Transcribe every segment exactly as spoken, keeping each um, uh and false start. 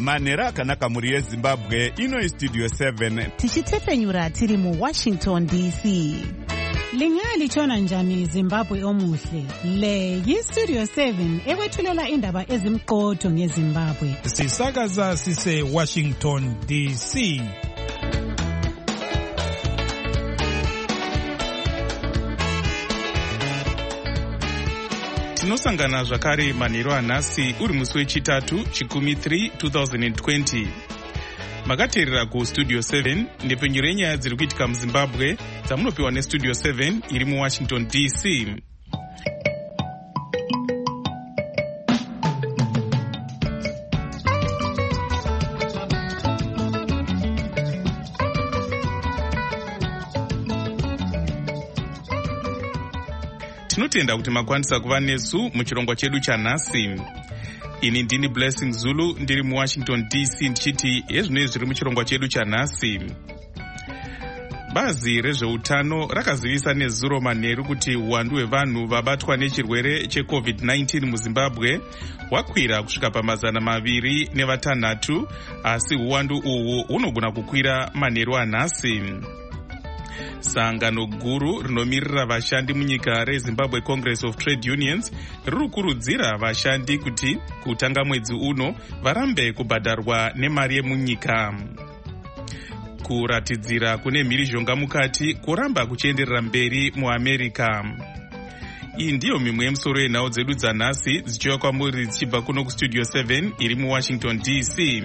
manhero akanaka mhuri yezimbabwe. Ino Studio seven tichitefenyura tiri mu Washington D C. Lingalitshona njani Zimbabwe omuhle? Le yi-Studio seven ekwethulela indaba ezimqotho ngeZimbabwe. Sisakaza sise Washington D C. Tinosangana zvakare manhero anhasi uri musi wechitatu chikumi three twenty twenty. Makateerera ku Studio seven ndepfenyuro yenyaya dziri kuitika muZimbabwe dzamunopiwa neStudio seven iri mu Washington D C. Tinotenda kuti makwanisa kuva nesu muchirongwa chedu chanhasi. Ini ndini Blessing Zulu ndiri mu Washington D C ndichiti ezvinoi zviri muchirongwa chedu chanhasi. Bazi rezveutano rakazivisa nezuro manheru kuti uwandu hwevanhu vabatwa nechirwere checovid nineteen muZimbabwe hwakwira kusvika pamazana maviri nevatanhatu, asi uwandu uhwu hunogona kukwira manheru anhasi. Sangano guru rinomirira vashandi munyika reZimbabwe Congress of Trade Unions riri kukurudzira vashandi kuti kutanga mwedzi uno varambe kubhadharwa nemari yemunyika. Kuratidzira kune mhirizhonga mukati kuramba kuchienderera mberi muAmerica. Iyi ndiyo mimwe yemusoro yenhau dzedu dzanhasi dzichiuya kwamuri dzichibva kuno kuStudio seven iri mu Washington D C.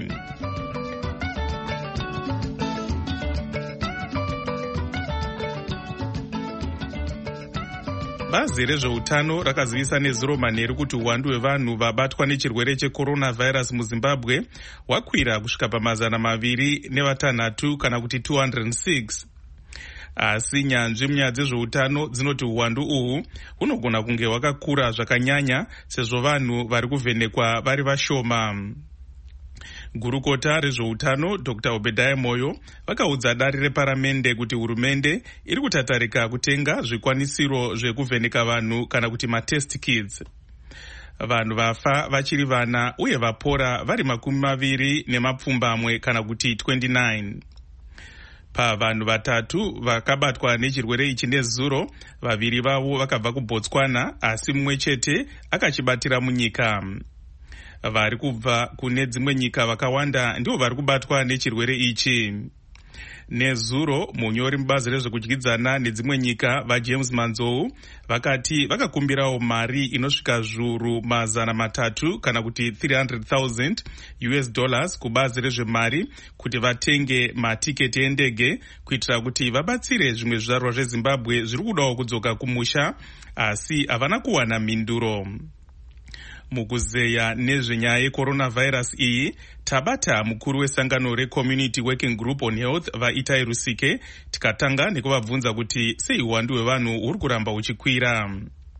Bazi rezveutano rakazivisa nezuro manheru kuti uwandu hwevanhu vabatwa nechirwere checoronavirus muZimbabwe hwakwira kusvika pamazana maviri nevatanhatu kana kuti two hundred six. Asi nyanzvi munyaya dzezveutano dzinoti uwandu uhwu hunogona kunge hwakakura zvakanyanya sezvo vanhu vari kuvhenekwa vari vashoma. Gurukota rezveutano Doctor Obadiah Moyo vakaudza dari reparamende kuti hurumende iri kutatarika kutenga zvikwanisiro zvekuvheneka vanhu kana kuti matest kits. Vanhu vafa vachiri vana uye vapora vari makumi maviri nemapfumbamwe kana kuti twenty-nine. Pavanhu vatatu vakabatwa nechirwere ichi nezuro, vaviri vavo vakabva kuBotswana asi mumwe chete akachibatira munyika. Vari kubva kune dzimwe nyika vakawanda ndivo vari kubatwa nechirwere ichi. Nezuro munyori mubazi rezvekudyidzana nedzimwe nyika vaJames Manzou vakati vakakumbirawo mari inosvika zviuru mazana matatu kana kuti three hundred thousand U S dollars kubazi rezvemari kuti vatenge matiketi endege kuitira kuti vabatsire zvimwe zvizvarwa zveZimbabwe zviri kudawo kudzoka kumusha asi havana kuwana mhinduro. Mukuzeya nezvenyaya yecoronavirus iyi tabata mukuru wesangano reCommunity Working Group on Health vaItai Rusike tikatanga nekuvabvunza kuti sei uwandu hwevanhu huri kuramba huchikwira.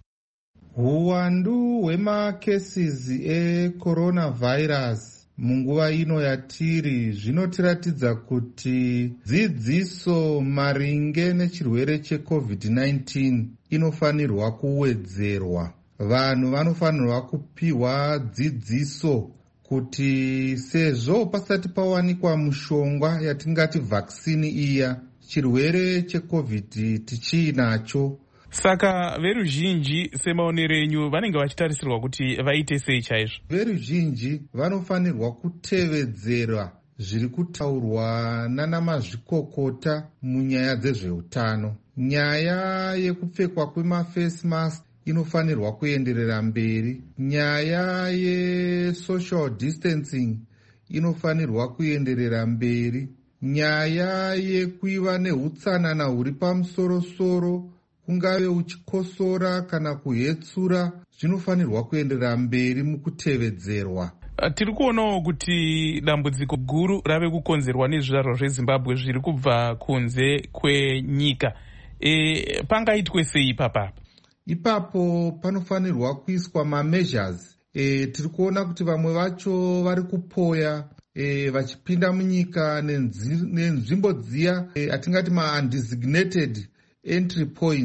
Uwandu hwemacases ecoronavirus munguva ino yatiri zvinotiratidza kuti dzidziso maringe nechirwere checovid nineteen inofanirwa kuwedzerwa. Vanhu vanofanirwa kupiwa dzidziso kuti sezvo pasati pawanikwa mushonga yatingati vaccine iya, chirwere checovid tichinacho. Saka veruzhinji semaonero enyu vanenge vachitarisirwa kuti vaite sei chaizvo? Veruzhinji vanofanirwa kutevedzera zviri kutaurwa nana mazvikokota munyaya dzezveutano. Nyaya yekupfekwa kwemaface mask inofanirwa kuenderera mberi. Nyaya yesocial distancing inofanirwa kuenderera mberi. Nyaya yekuiva neutsanana huri pamusoro-soro, kungave uchikosora kana kuhetsura, zvinofanirwa kuenderera mberi mukutevedzerwa. Tiri kuonawo kuti dambudziko guru rave kukonzerwa nezvizvarwa zveZimbabwe zviri kubva kunze kwenyika. E, pangaitwe sei ipapa? Ipapo panofanirwa kuiswa mameasures. E, tiri kuona kuti vamwe vacho vari kupoya e, vachipinda munyika nenzvimbo dziya e, atingati ma-undesignated entry points.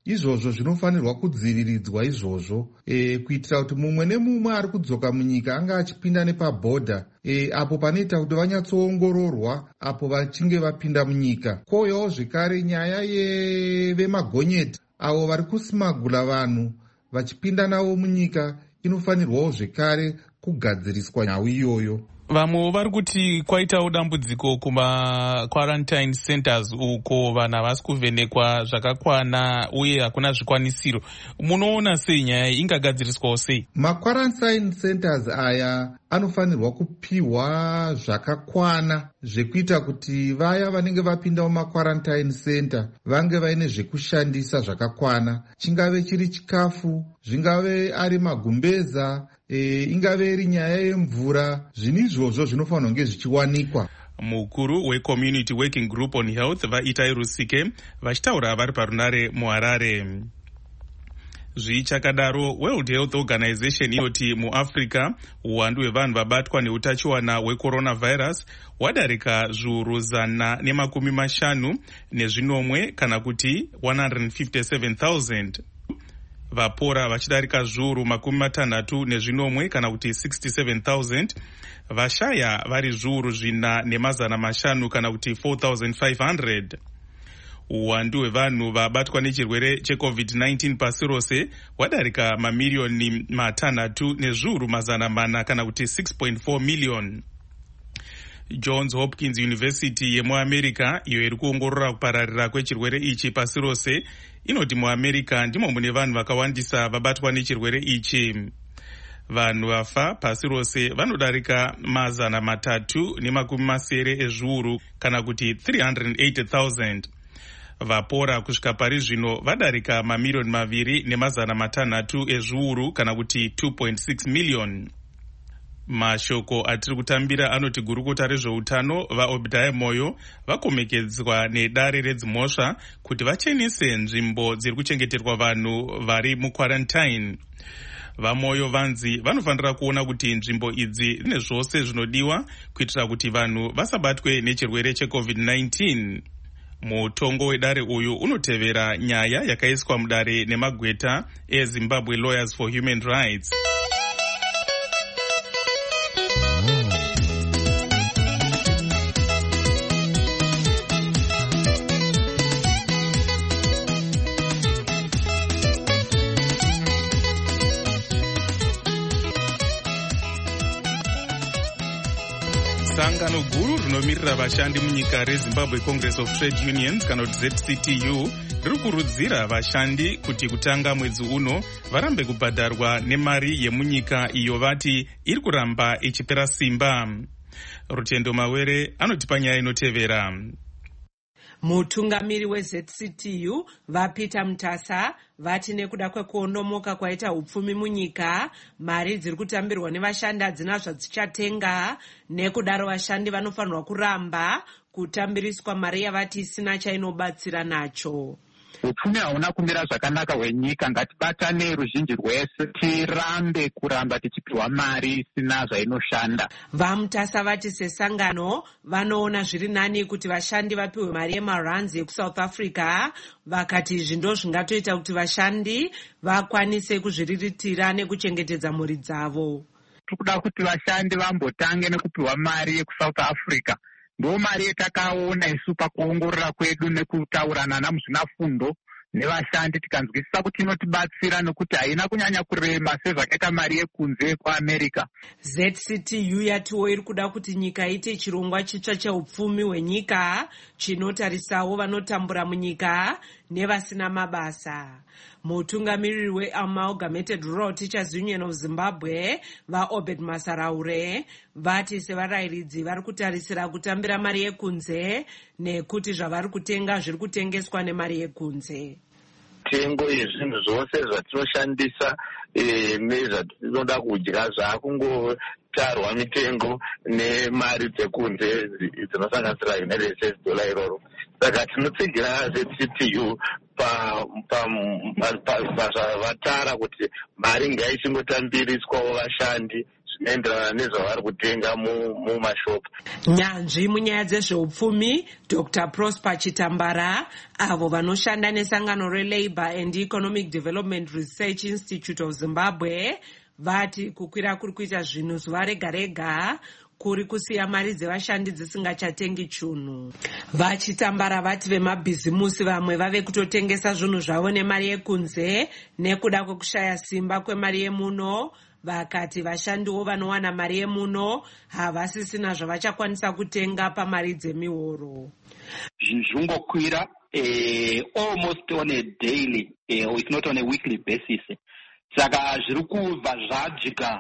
izvozvo zvinofanirwa kudziviridzwa izvozvo e, kuitira kuti mumwe nemumwe ari kudzoka munyika anga achipinda nepabhodha e, apo panoita kuti vanyatsoongororwa apo vachinge vapinda munyika. Kouyawo zvekare nyaya yevemagonyeti avo vari kusimagula vanhu vachipinda navo munyika inofanirwawo zvekare kugadziriswa nyau iyoyo. Vamwe vari kuti kwaitawo dambudziko kuma-quarantine centers uko vanhu havasi kuvhenekwa zvakakwana uye hakuna zvikwanisiro. Munoona sei nyaya ingagadziriswawo sei? Ma-quarantine centers aya anofanirwa kupiwa zvakakwana zvekuita kuti vaya vanenge vapinda muma-quarantine center vange vaine zvekushandisa zvakakwana, chingave chiri chikafu, zvingave ari magumbeza, E, ingave iri nyaya yemvura. Zvinhu izvozvo zvinofanirwa kunge zvichiwanikwa. Mukuru weCommunity Working Group on Health vaItai Rusike vachitaura vari parunare muHarare. Zvichakadaro, World Health Organization inoti muAfrica uwandu hwevanhu vabatwa neutachiwana hwecoronavirus hwadarika zviuru zana nemakumi mashanu nezvinomwe kana kuti one hundred fifty-seven thousand. Vapora vachidarika zviuru makumi matanhatu nezvinomwe kana kuti sixty-seven thousand. Vashaya vari zviuru zvina nemazana mashanu kana kuti four thousand five hundred. Uwandu hwevanhu vabatwa nechirwere checovid nineteen pasi rose hwadarika mamiriyoni matanhatu nezviuru mazana mana kana kuti six point four million. Johns Hopkins University yemuAmerica iyo iri kuongorora kupararira kwechirwere ichi pasi rose inoti muAmerica ndimo mune vanhu vakawandisa vabatwa nechirwere ichi. Vanhu vafa pasi rose vanodarika mazana matatu nemakumi masere ezviuru kana kuti three hundred eighty thousand. Vapora kusvika pari zvino vadarika mamiriyoni maviri nemazana matanhatu ezviuru kana kuti two point six million. Mashoko atiri kutambira anoti gurukota rezveutano vaObadiah Moyo vakomekedzwa nedare redzimhosva kuti vachenese nzvimbo dziri kuchengeterwa vanhu vari muquarantine. VaMoyo vanzi vanofanira kuona kuti nzvimbo idzi dzine zvose zvinodiwa kuitira kuti vanhu vasabatwe nechirwere checovid nineteen. Mutongo wedare uyu unotevera nyaya yakaiswa mudare nemagweta eZimbabwe Lawyers for Human Rights. Sangano guru rinomirira vashandi munyika reZimbabwe Congress of Trade Unions kana kuti Z C T U riri kurudzira vashandi kuti kutanga mwedzi uno varambe kubhadharwa nemari yemunyika iyo vati iri kuramba ichipera simba. Rutendo Mawere anotipa nyaya inotevera. Mutungamiri weZ C T U vaPeter Mutasa vati nekuda kwekuondomoka kwaita upfumi munyika, mari dziri kutambirwa nevashandi hadzina zvadzichatenga, nekudaro vashandi vanofanirwa kuramba kutambiriswa mari yavati isina chainobatsira nacho. Upfumi hauna kumira zvakanaka hwenyika. Ngatibatane ruzhinji rwese tirambe kuramba tichipiwa mari isina zvainoshanda. VaMutasa vati sesangano vanoona zviri nani kuti vashandi vapiwe mari yemarands yekuSouth Africa, vakati izvi ndo zvingatoita kuti vashandi vakwanise kuzviriritira nekuchengetedza mhuri dzavo. Tikuda kuti vashandi vambotange nekupiwa mari yekuSouth Africa. Ndo mari yatakaona isu pakuongorora kwedu nekutaurana namuzvinafundo nevashandi tikanzwisisa kuti inotibatsira nekuti haina kunyanya kurema sezvakaita mari yekunze kwaAmerica. Z C T U yatiwo iri kuda kuti nyika iite chirongwa chitsva cheupfumi hwenyika chinotarisawo vanotambura munyika nevasina mabasa. Mutungamiriri weAmalgamated Rural Teachers Union of Zimbabwe vaObed Masaraure vati sevarayiridzi vari kutarisira kutambira mari yekunze nekuti zvavari kutenga zviri kutengeswa nemari yekunze. Tengo yezvinhu zvose zvatinoshandisa nezvatinoda kudya zvakungotarwa mitengo nemari dzekunze dzinosanganisira United States dollar iroro. Saka tinotsigira Z C T U pazvavatara kuti mari ngaichingotambiriswawo vashandi zvinoenderana nezvavari kutenga mumashopu. Nyanzvi munyaya dzezveupfumi Doctor Prosper Chitambara, avo vanoshanda nesangano reLabour and Economic Development Research Institute of Zimbabwe, vati kukwira kuri kuita zvinhu zuva rega rega kuri kusiya mari dzevashandi dzisingachatengi chunhu. Vachitambara vati vemabhizimusi vamwe vave kutotengesa zvinhu zvavo nemari yekunze nekuda kwekushaya simba kwemari yemuno. Vakati vashandiwo vanowana mari yemuno havasisina zvavachakwanisa kutenga pamari dzemihoro. Zvinhu zvingokwira eh, almost on a daily eh, or if not on a weekly basis. Saka zviri kubva zvadzika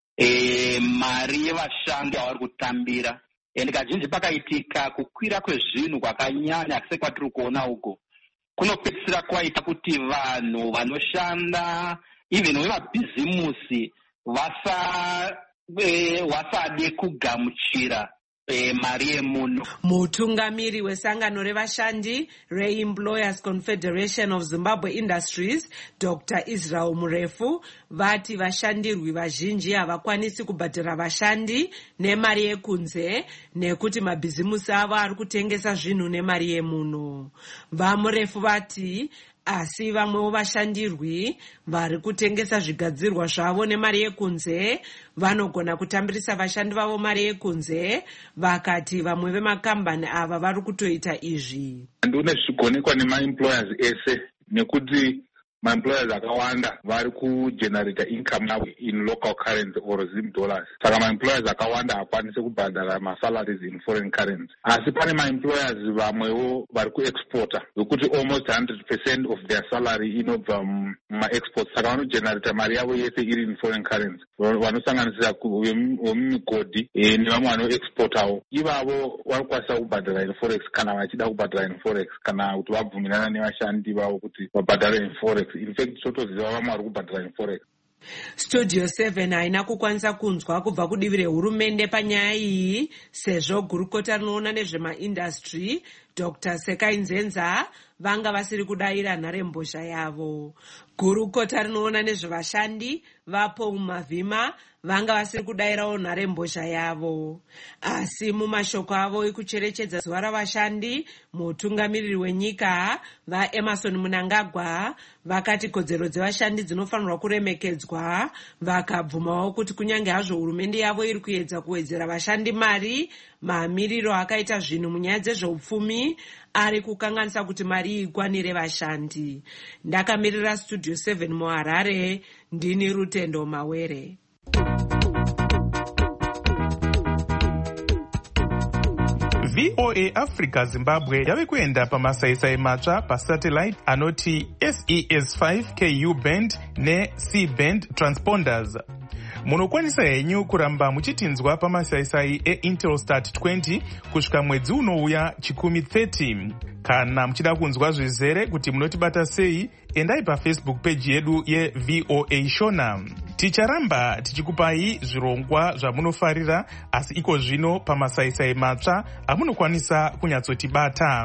E, mari yevashandi avari kutambira, ende kazhinji pakaitika kukwira kwezvinhu kwakanyanya sekwatiri kuona uko kunopedzisira kwaita kuti vanhu vanoshanda even vemabhizimusi vasa e, vasade kugamuchira E, mari yemuno. Mutungamiri wesangano revashandi reEmployers Confederation of Zimbabwe Industries Doctor Israel Murefu vati vashandirwi vazhinji havakwanisi kubhadhara vashandi nemari yekunze nekuti mabhizimusi avo ari kutengesa zvinhu nemari yemuno. VaMurefu vati asi vamwewo vashandirwi vari kutengesa zvigadzirwa zvavo nemari yekunze vanogona kutambirisa vashandi vavo mari yekunze. Vakati vamwe vemakambani ava vari kutoita izvi. Ndine zvigonekwa nemaemployers ese nekuti maemployers akawanda vari kugenerate income yavo in local currency or Zim dollars. Saka maemployers akawanda hakwanisi kubhadhara masalaries in foreign currency. Asi pane maemployers vamwewo vari kuexporta zvokuti almost one hundred percent of their salary inobva mumaexports. Saka vanogenerate mari yavo yese iri in foreign currency. Vanosanganisira vemimigodhi nevamwe vanoexportawo. Ivavo vari kukwanisa kubhadhara in forex kana vachida kubhadhara in forex kana kuti vabvumirana nevashandi vavo kuti vabhadhare in forex. In fact, totoziva vamwe vari kubhadhara in forex. Studio seven haina kukwanisa kunzwa kubva kudivi rehurumende panyaya iyi sezvo gurukota rinoona nezvemaindastry Doctor Sekai Nzenza vanga vasiri kudayira nharembozha yavo. Gurukota rinoona nezvevashandi vapo mumavhima vanga vasiri kudayirawo nharembozha yavo. Asi mumashoko avo ekucherechedza zuva ravashandi, mutungamiriri wenyika vaEmerson Mnangagwa vakati kodzero dzevashandi dzinofanirwa kuremekedzwa. Vakabvumawo kuti kunyange hazvo hurumende yavo iri kuedza kuwedzera vashandi mari, mamiriro akaita zvinhu munyaya dzezveupfumi ari kukanganisa kuti mari ikwanire vashandi. Ndakamirira Studio seven muHarare, ndini Rutendo Mawere. V O A Africa Zimbabwe yave kuenda pamasaisai matsva pasatellite anoti S E S five K U band ne-C band transponders. Munokwanisa henyu kuramba muchitinzwa pamasaisai eIntelsat twenty kusvika mwedzi unouya chikumi thirty. Kana muchida kunzwa zvizere kuti munotibata sei, endai paFacebook page yedu yeV O A Shona. Ticharamba tichikupai zvirongwa zvamunofarira, asi iko zvino pamasaisai matsva amunokwanisa kunyatsotibata.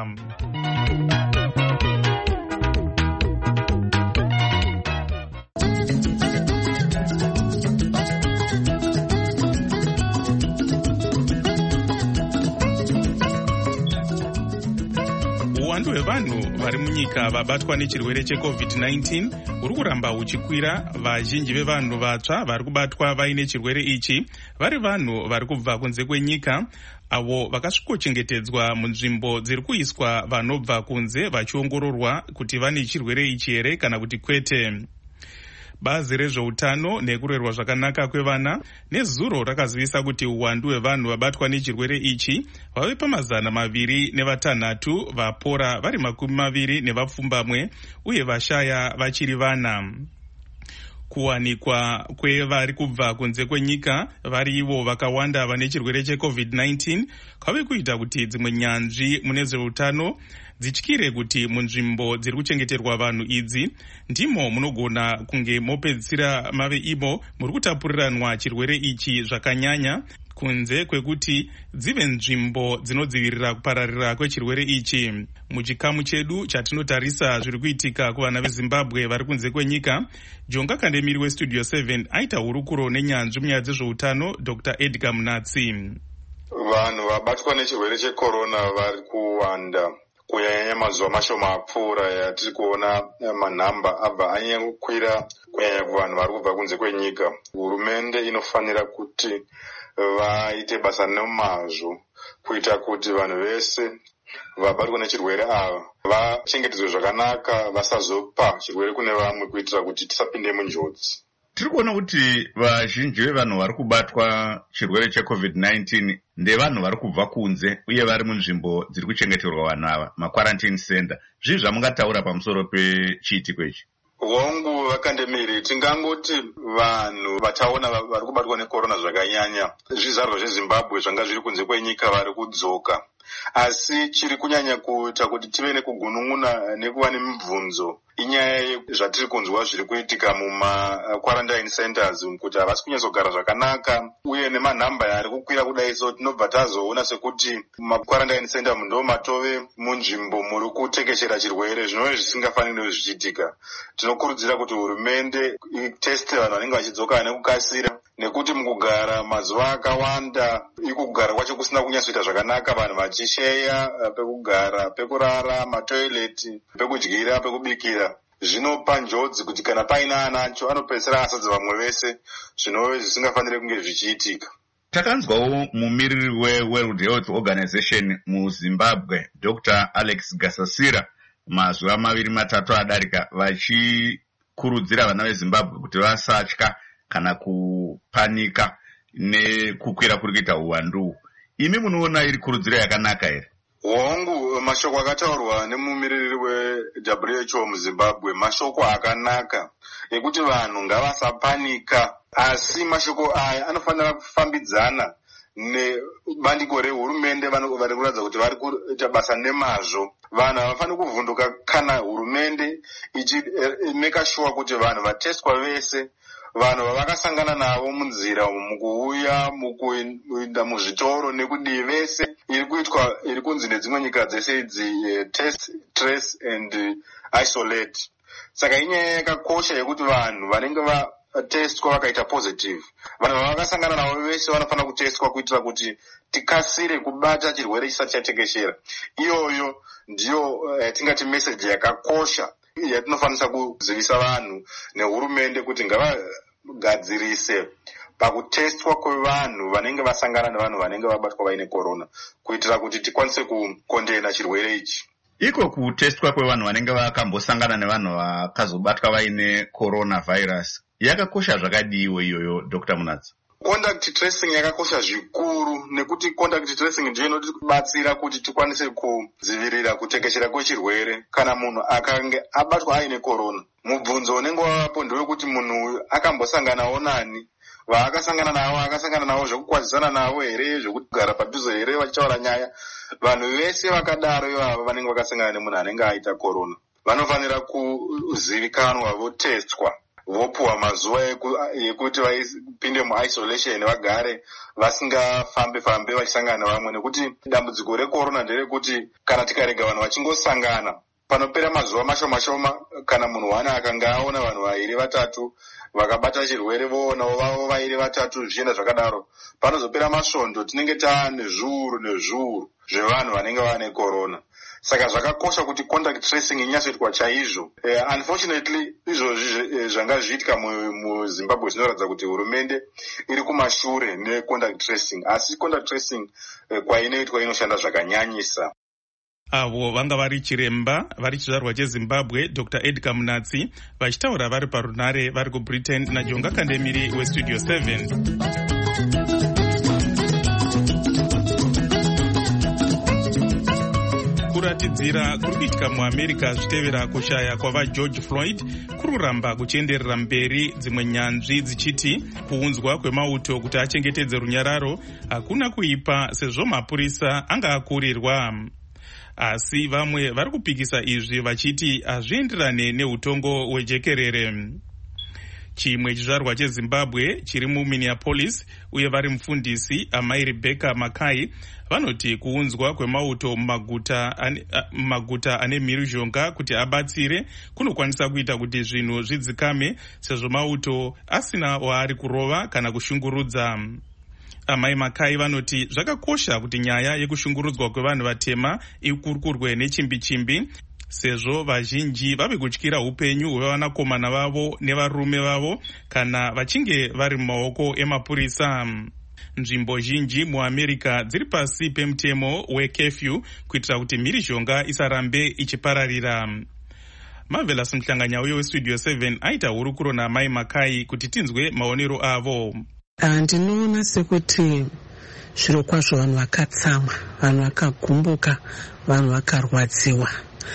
Uwandu hwevanhu vari munyika vabatwa nechirwere checovid nineteen uri kuramba uchikwira. Vazhinji vevanhu vatsva vari kubatwa vaine chirwere ichi vari vanhu vari kubva kunze kwenyika, avo vakasvikochengetedzwa munzvimbo dziri kuiswa vanobva kunze vachiongororwa kuti vane chirwere ichi here kana kuti kwete. Bazi rezveutano nekurerwa zvakanaka kwevana nezuro rakazivisa kuti uwandu hwevanhu vabatwa nechirwere ichi vave pamazana maviri nevatanhatu, vapora vari makumi maviri nevapfumbamwe uye vashaya vachiri vana. Kuwanikwa kwevari kubva kunze kwenyika vari ivo vakawanda vane chirwere checovid nineteen kwave kuita kuti dzimwe nyanzvi mune zveutano dzityire kuti munzvimbo dziri kuchengeterwa vanhu idzi ndimo munogona kunge mopedzisira mave imo muri kutapuriranwa chirwere ichi zvakanyanya, kunze kwekuti dzive nzvimbo dzinodzivirira kupararira kwechirwere ichi. Muchikamu chedu chatinotarisa zviri kuitika kuvana veZimbabwe vari kunze kwenyika, Jonga Kandemiri westudio seven aita hurukuro nenyanzvi munyaya dzezveutano Doctor Edgar Munatsi. Vanhu vabatwa nechirwere chekorona vari kuwanda kunyanya mazuva mashoma apfuura yatiri kuona manhamba abva anyanya kukwira kunyanya kuvanhu vari kubva kunze kwenyika. Hurumende inofanira kuti vaite basa nemazvo kuita kuti vanhu vese vabatwa nechirwere ava vachengetedzwe zvakanaka, vasazopa chirwere kune vamwe kuitira kuti tisapinde munjodzi. Tiri kuona kuti vazhinji vevanhu vari kubatwa chirwere checovid nineteen ndevanhu vari kubva kunze uye vari munzvimbo dziri kuchengeterwa vanhu ava, makwarantini center. Zvii zvamungataura pamusoro pechiitiko ichi? Hongu Vakandemiri, tingangoti vanhu vataona vari kubatwa nekorona zvakanyanya zvizvarwa zveZimbabwe zvanga zviri kunze kwenyika vari kudzoka, asi chiri kunyanya kuita kuti tive nekugunun'una nekuva nemibvunzo inyaya zvatiri kunzwa zviri kuitika muma-quarantine centers kuti havasi kunyatsogara zvakanaka, uye nemanhamba ari kukwira kudai, so tinobva tazoona sekuti ma-quarantine center ndo matove munzvimbo muri kutekeshera chirwere, zvinova zvisingafaniri zvichiitika. Tinokurudzira kuti hurumende iteste vanhu vanenge vachidzoka nekukasira, nekuti mukugara mazuva akawanda ikugara kwacho kusina kunyatsoita zvakanaka, vanhu vachisheya pekugara, pekurara, matoileti, pekudyira, pekubikira. Zvinopa njodzi kuti kana paine anacho anopedzisira asadza vamwe vese, zvinova zvisingafaniri kunge zvichiitika. Takanzwawo mumiriri weWorld Health Organization muZimbabwe Doctor Alex Gasasira mazuva maviri matatu adarika vachikurudzira vana veZimbabwe kuti vasatya kana kupanika nekukwira kuri kuita uwandu. Imi munoona iri kurudziro yakanaka here? Hongu, mashoko akataurwa nemumiriri we-W H O muZimbabwe mashoko akanaka ekuti vanhu ngavasapanika, asi mashoko aya anofanira kufambidzana nebandiko rehurumende vari kuratidza kuti vari kuita basa nemazvo. Vanhu havafaniri kuvhunduka kana hurumende ichimeka shuwa kuti vanhu vatestwa vese, vanhu vavakasangana navo munzira mukuuya mukuenda muzvitoro nekudii vese iri kuitwa iri kunzi nedzimwe nyika dzese idzi test, trace and isolate. Saka inyaya yakakosha yekuti vanhu vanenge vatestwa vakaita positive, vanhu vavakasangana navo vese vanofanira kutestwa kuitira kuti tikasire kubata chirwere chisati chatekeshera. Iyoyo ndiyo yatingati meseji yakakosha yatinofanira kuzivisa vanhu nehurumende kuti ngavagadzirise pakutestwa kwevanhu vanenge vasangana nevanhu vanenge vabatwa vaine korona, kuitira kuti tikwanise kukondena chirwere ichi. Iko kutestwa kwevanhu vanenge vakambosangana nevanhu vakazobatwa vaine corona virus yakakosha zvakadiwo iyoyo Doctor Munatsi? Contact tracing yakakosha zvikuru, nekuti contact tracing ndiyo inotibatsira kuti tikwanise kudzivirira kutekeshera kwechirwere kana munhu akange abatwa aine korona. Mubvunzo unenge wavapo ndewekuti munhu akambosanganawo nani, vaakasangana navo akasangana navo zvekukwazisana navo here, zvekugara padhuze here vachitaura nyaya. Vanhu vese vakadaro ivavo vanenge vakasangana nemunhu anenge aita korona vanofanira kuzivikanwa, votestwa, vopuwa mazuva ekuti vapinde muisolation vagare vasingafambe fambe vachisangana nevamwe, nekuti dambudziko rekorona nderekuti kana tikarega vanhu vachingosangana panopera mazuva mashoma shoma, kana munhu wana akanga aona vanhu vairi vatatu vakabata chirwere voonawo vavo vairi vatatu zvichienda zvakadaro, panozopera masvondo tinenge taane zviuru nezviuru zvevanhu vanenge vane korona. Saka zvakakosha kuti contact tracing inyatsoitwa chaizvo. Uh, unfortunately izvozvi zvanga zviitika muZimbabwe zvinoratidza kuti hurumende iri kumashure necontact tracing, asi contact tracing uh, kwainoitwa inoshanda zvakanyanyisa. Avo vanga vari chiremba vari chizvarwa cheZimbabwe Doctor Edgar Munatsi vachitaura vari parunare vari kuBritain naJonga Kandemiri westudio seven. Kuratidzira kuri kuitika muAmerica zvitevera kushaya kwava George Floyd kururamba kuchienderera mberi, dzimwe nyanzvi dzichiti kuunzwa kwemauto kuti achengetedze runyararo hakuna kuipa sezvo mapurisa anga akurirwa. Asi vamwe vari kupikisa izvi vachiti hazvienderane neutongo hwejekerere. chimwe chizvarwa chezimbabwe chiri muminneapolis uye vari mufundisi amai Rebecca Makai vanoti kuunzwa kwemauto mumaguta ane, mumaguta ane mhirizhonga kuti abatsire kunokwanisa kuita kuti zvinhu zvidzikame sezvo mauto asina waari kurova kana kushungurudza. Amai Makai vanoti zvakakosha kuti nyaya yekushungurudzwa kwevanhu vatema ikurukurwe nechimbi chimbi sezvo vazhinji vave kutyira upenyu hwevanakomana vavo nevarume vavo kana vachinge vari mumaoko emapurisa. Nzvimbo zhinji muAmerica dziri pasi pemutemo wekefyu kuitira kuti mhirizhonga isarambe ichipararira. Marvelous Mhlanganyauye westudio seven aita hurukuro naamai Makai kuti tinzwe maonero avo. Ndinoona sekuti zviro kwazvo vanhu vakatsamwa, vanhu vakagumbuka, vanhu vakarwadziwa.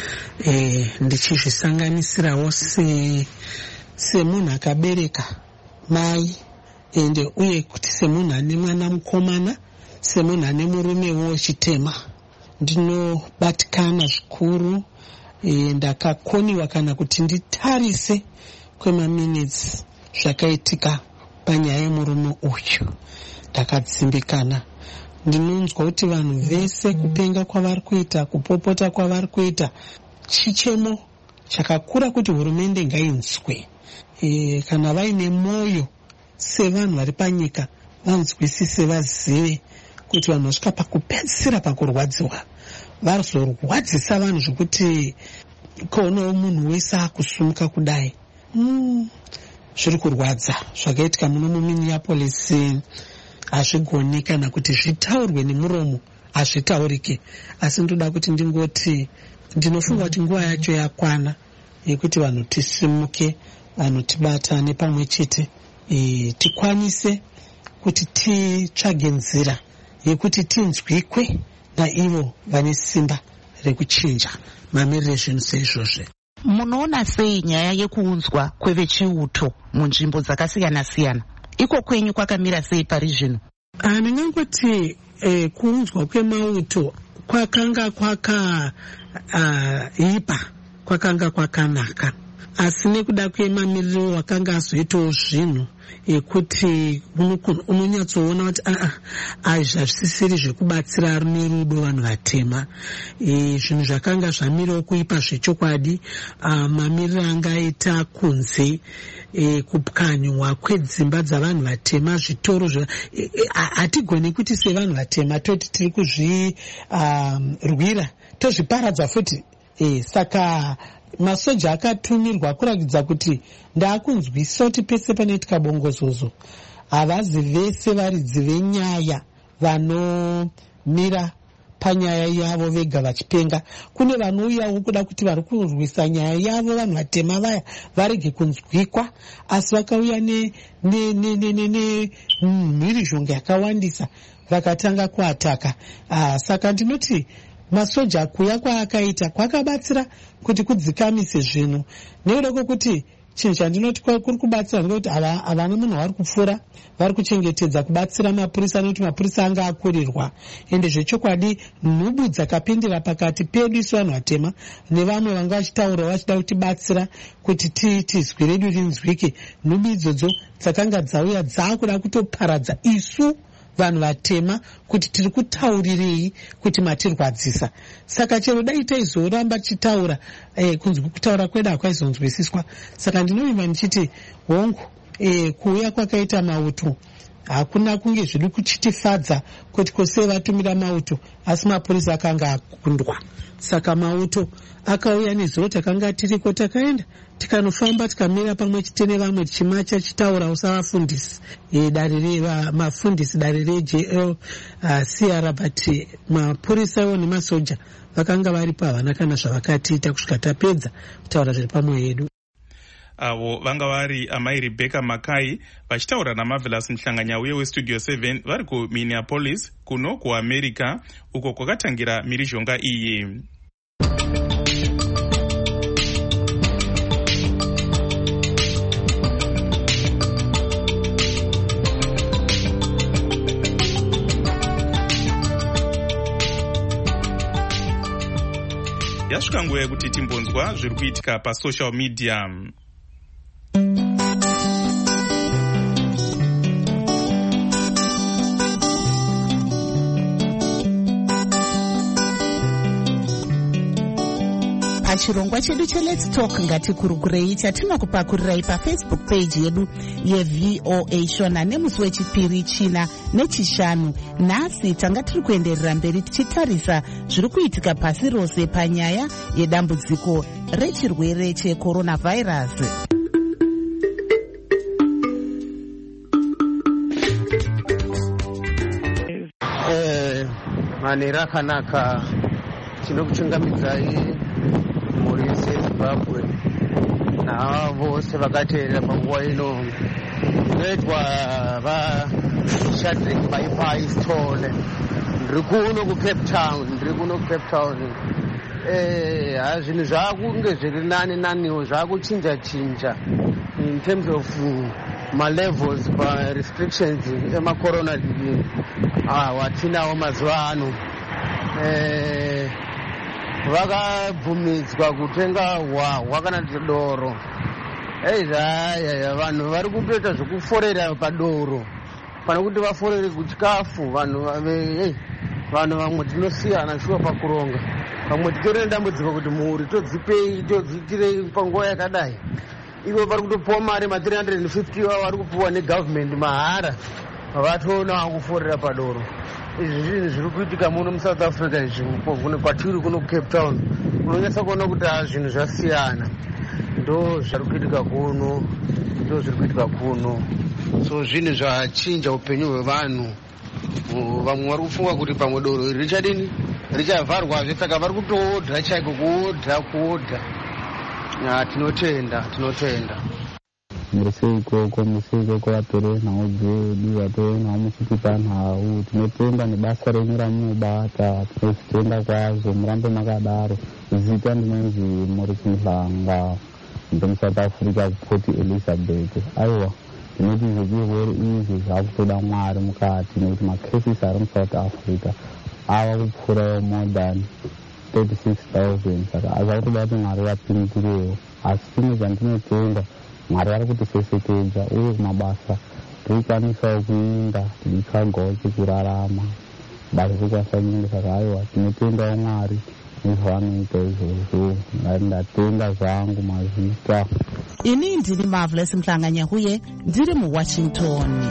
E, ndichizvisanganisirawo se semunhu akabereka mai ende uye kuti semunhu ane mwana mukomana, semunhu ane murumewo wechitema, ndinobatikana zvikuru. E, ndakakoniwa kana kuti nditarise kwemaminutes zvakaitika panyaya yemurume uyu. Ndakadzimbikana. Ndinonzwa kuti vanhu vese kupenga kwavari kuita, kupopota kwavari kuita, chichemo chakakura kuti hurumende ngainzwe. E, kana vaine mwoyo sevanhu vari panyika vanzwisise, vazive kuti vanhu vasvika pakupedzisira pakurwadziwa. Varizorwadzisa vanhu zvokuti kuonawo munhu wese akusumuka kudai. Mm. Zviri kurwadza zvakaitika muno muMinneapolis hazvigoni kana kuti zvitaurwe nemuromo, hazvitaurike. Asi ndoda kuti ndingoti ndinofunga kuti nguva yacho yakwana yekuti vanhu tisimuke, vanhu tibatane pamwe chete, e, tikwanise kuti titsvage nzira yekuti tinzwikwe naivo vane simba rekuchinja mamiriro ezvinhu seizvozvo. Munoona sei nyaya yekuunzwa kwevechiuto munzvimbo dzakasiyana siyana? Iko kwenyu kwakamira sei pari zvino? Ndingangoti eh, kuunzwa kwemauto kwakanga kwaka uh, ipa, kwakanga kwakanaka. Asi nekuda kwemamiriro wakanga azoitawo zvinhu ekuti unonyatsoona kuti hazvisisiri zvekubatsira rume rudo vanhu vatema. E, zvinhu zvakanga zvamirawo kuipa zvechokwadi. Mamiriro angaita kunze, e, kupwanywa kwedzimba dzavanhu vatema, zvitoro hatigoni kuti sevanhu vatema toti tiri kuzvirwira tozviparadza futi. E, saka masoja akatumirwa kurakidza kuti ndaakunzwisa kuti pese panoitika bongozozo havazi vese varidzi venyaya vanomira panyaya yavo vega vachipenga. Kune vanouyawo kuda kuti vari kurwisa nyaya yavo vanhu vatema vaya varege kunzwikwa, asi vakauya nemhirizhonga yakawandisa vakatanga kuataka. Ah, saka ndinoti masoja kuya kwaakaita kwakabatsira kuti kudzikamise zvinhu. Nekuda kwokuti chinhu chandinoti kuri kubatsira ndekuti havana munhu vari kupfuura, vari kuchengetedza kubatsira mapurisa, nekuti mapurisa anga akurirwa. Ende zvechokwadi nhubu dzakapindira pakati pedu isu vanhu vatema nevamwe vanga vachitaura vachida kutibatsira kuti tizwi redu rinzwike. Nhubu idzodzo dzakanga dzauya dzaakuda kutoparadza isu vanhu vatema kuti tiri kutaurirei kuti matirwadzisa. Saka chero dai taizoramba tichitaura, eh, kunzwi kutaura kwedu hakwaizonzwisiswa. Saka ndinovimba ndichiti hongu, eh, kuuya kwakaita mauto hakuna kunge zviri kuchitifadza kuti kose vatumira mauto, asi mapurisa akanga akundwa. Saka mauto akauya nezuro takanga tiriko, takaenda tikanofamba tikamira pamwe chete nevamwe tichimacha chitaura usavafundisi. E, dare reva mafundisi dare reJ L uh, Sierra, but mapurisa iwo nemasoja vakanga vari pavana kana zvavakatiita kusvika tapedza kutaura zviri pamwe yedu. Avo vanga vari amai Rebecca Makai vachitaura naMarvelous Mhlanganyauye westudio seven vari kuMinneapolis kuno kuAmerica uko kwakatangira mhirizhonga iyi. Yasvika nguva yekuti timbonzwa zviri kuitika pasocial media. pachirongwa chedu cheLet's Talk ngatikurukirei chatinokupakurirai pafacebook page yedu yeVOA Shona nemusi wechipiri, china nechishanu. Nhasi tanga tiri kuenderera mberi tichitarisa zviri kuitika pasi rose panyaya yedambudziko rechirwere checoronavirus. manera akanaka tinokuchungamidzai mhuri yese yeZimbabwe naavo vose vakateerera panguva ino. Ndinoitwa vaShadrack Baipai Stole, ndiri kuno kuCape Town, ndiri kuno kuCape Town. Eh, zvinhu zvaakunge zviri nani naniwo, zvaakuchinja chinja in terms of malevels parestrictions emacorona watinawo mazuva ano. Eh, vakabvumidzwa kutenga hwahwa kana doro. Eizaya vanhu vari kutoita zvokuforera padoro pana kuti vaforere kuchikafu. Vanhu vanhu vamwe tinosiyana shuwa pakuronga, vamwe titori nedambudziko kuti mhuri todzipei todziitirei panguva yakadai. Ivo vari kutopiwa mari ma three hundred fifty vari kupiwa negovernment mahara, vatoona vakuforera padoro. Izvi zvinhu zviri kuitika muno muSouth Africa izvi kwatiri kuno kuCape Town unonyasa kuona kuti zvinhu zvasiyana. Ndo zviri kuitika kuno, ndo zviri kuitika kuno. So zvinhu zvachinja upenyu hwevanhu. Vamwe vari kufunga kuti pamwe doro iri richadini richavharwazve, saka vari kutoodha chaiko, kuodha kuodha. Tinotenda, tinotenda. Murise ikoko, murise ikoko vatore nhau dzedu, vatore nhau muchitipa nhau. Tinotenda nebasa renyu ramunobata, tinozvitenda kwazvo, murambe makadaro. Zita ndinonzi Morris Mhlanga, ndiri South Africa, Port Elizabeth. Aiwa, ndinoti zvirwere izvi zvakutoda Mwari mukati, nekuti macases ari muSouth Africa ava kupfuurawo more than thirty-six thousand. Saka azakutoda kuti Mwari vapindirewo, asi chimwe chandinotenda Mwari ari kutisesekedza, uye kumabasa tirikwanisawo kuenda tichitsvagawo chekurarama, basa tikwanisa kuenda. Saka aiwa, tinotendawo Mwari nezvavanoita izvozvo. Ndatenga zvangu mazita. Ini ndini Marvelous Mhlanga Nyahuye, ndiri muWashington.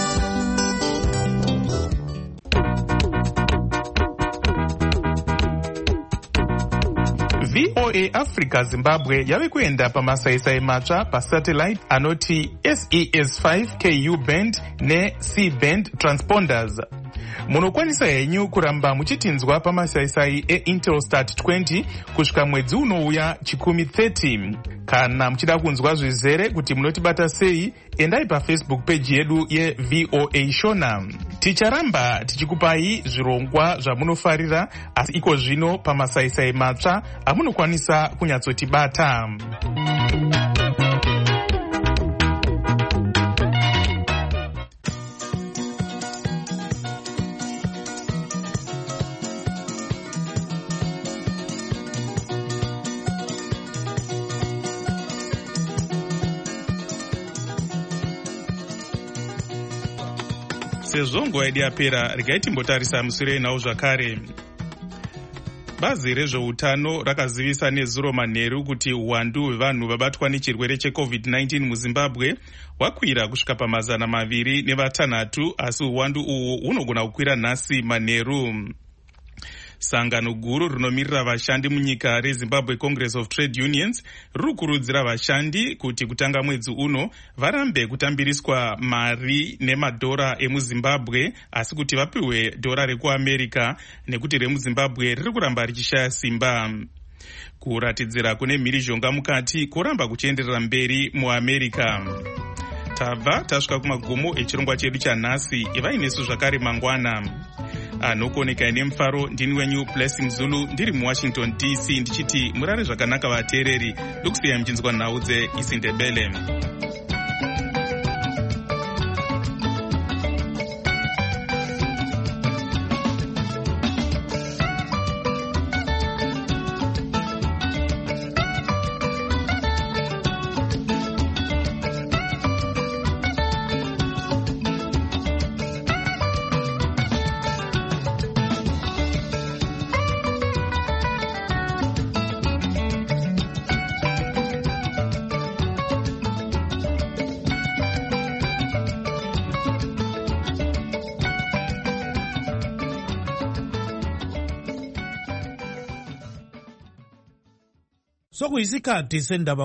VOA Africa Zimbabwe yave kuenda pamasaisai matsva pasatellite anoti S E S five K U band ne-C band transponders. Munokwanisa henyu kuramba muchitinzwa pamasaisai eIntelsat twenty kusvika mwedzi unouya chikumi thirty. Kana muchida kunzwa zvizere kuti munotibata sei, endai pafacebook page yedu yeVOA Shona. Ticharamba tichikupai zvirongwa zvamunofarira, asi iko zvino pamasaisai matsva amunokwanisa kunyatsotibata. Sezvo nguva yedu yapera, regai timbotarisa musure nawo zvakare. Bazi rezveutano rakazivisa nezuro manheru kuti uwandu hwevanhu vabatwa nechirwere checovid nineteen muZimbabwe hwakwira kusvika pamazana maviri nevatanhatu, asi uwandu uhu hunogona kukwira nhasi manheru. Sangano guru rinomirira vashandi munyika reZimbabwe Congress of Trade Unions riri kukurudzira vashandi kuti kutanga mwedzi uno varambe kutambiriswa mari nemadhora emuZimbabwe, asi kuti vapiwe dhora rekuAmerica nekuti remuZimbabwe riri kuramba richishaya simba. Kuratidzira kune mhirizhonga mukati kuramba kuchienderera mberi muAmerica. Tabva tasvika kumagumo echirongwa chedu chanhasi. Ivai nesu zvakare mangwana. Anokoneka nemufaro, ndini wenyu Blessing Zulu, ndiri muWashington D C, ndichiti murare zvakanaka vateereri. Ndokusiyai muchinzwa nhau dzeIsindebele. sokuyisikhathi sendaba